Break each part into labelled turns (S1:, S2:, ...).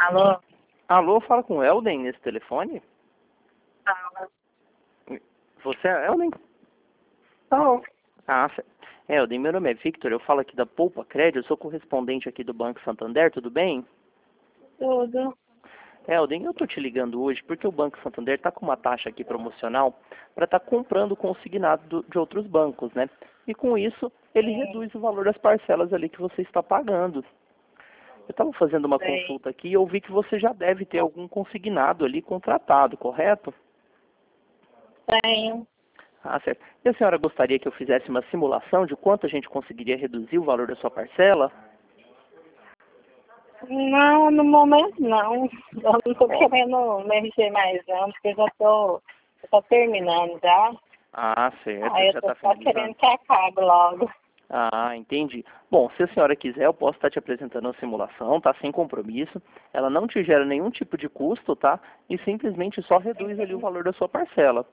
S1: Alô?
S2: Alô, fala com o Elden nesse telefone?
S1: Fala.
S2: Você é Elden?
S1: Tô.
S2: Elden, meu nome é Victor, eu falo aqui da Poupa Crédito, eu sou correspondente aqui do Banco Santander, tudo bem?
S1: Tudo.
S2: Elden, eu tô te ligando hoje porque o Banco Santander tá com uma taxa aqui promocional para estar comprando consignado de outros bancos, né? E com isso, ele reduz o valor das parcelas ali que você está pagando. Eu estava fazendo uma
S1: Sei.
S2: consulta aqui e eu vi que você já deve ter algum consignado ali contratado, correto?
S1: Tenho.
S2: Ah, certo. E a senhora gostaria que eu fizesse uma simulação de quanto a gente conseguiria reduzir o valor da sua parcela?
S1: Não, no momento não. Eu não tô querendo mexer mais não, porque eu já tô terminando já.
S2: Ah, certo.
S1: Aí eu
S2: Já
S1: tô
S2: está
S1: só
S2: finalizando.
S1: querendo que acabe logo.
S2: Ah, entendi. Bom, se a senhora quiser, eu posso estar te apresentando uma simulação, tá? Sem compromisso. Ela não te gera nenhum tipo de custo, tá? E simplesmente só reduz ali o valor da sua parcela.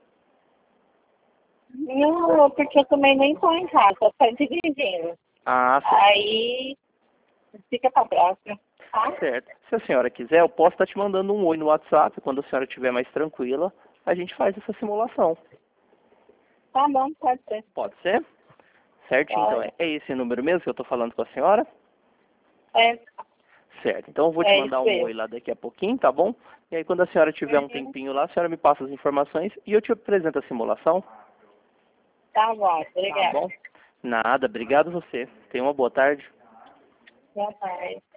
S1: Não, porque eu também nem tô em casa, só tô dirigindo.
S2: Ah, certo.
S1: Aí fica pra próxima, tá?
S2: Certo. Se a senhora quiser, eu posso estar te mandando um oi no WhatsApp. Quando a senhora estiver mais tranquila, a gente faz essa simulação.
S1: Tá bom, pode ser.
S2: Pode ser? Certo? Então,
S1: Pode.
S2: é esse número mesmo que eu estou falando com a senhora?
S1: É,
S2: Certo. Então, eu vou te
S1: é isso
S2: mandar um oi
S1: mesmo.
S2: lá daqui a pouquinho, tá bom? E aí, quando a senhora tiver um
S1: Uhum.
S2: tempinho lá, a senhora me passa as informações e eu te apresento a simulação.
S1: Tá bom,
S2: Tá
S1: obrigada.
S2: bom? Nada. Obrigado a você. Tenha uma boa tarde.
S1: Boa tarde.